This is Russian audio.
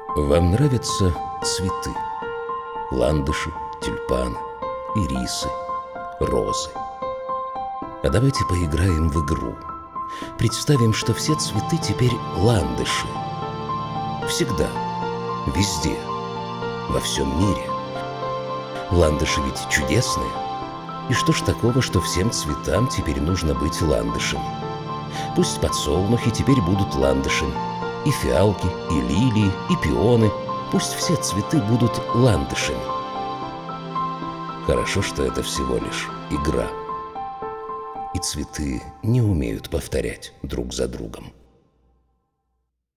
Вам нравятся цветы? Ландыши, тюльпаны, ирисы, розы. А давайте поиграем в игру. Представим, что все цветы теперь ландыши. Всегда, везде, во всем мире. Ландыши ведь чудесные. И что ж такого, что всем цветам теперь нужно быть ландышами? Пусть подсолнухи теперь будут ландышами, и фиалки, и лилии, и пионы. Пусть все цветы будут ландышами. Хорошо, что это всего лишь игра. И цветы не умеют повторять друг за другом.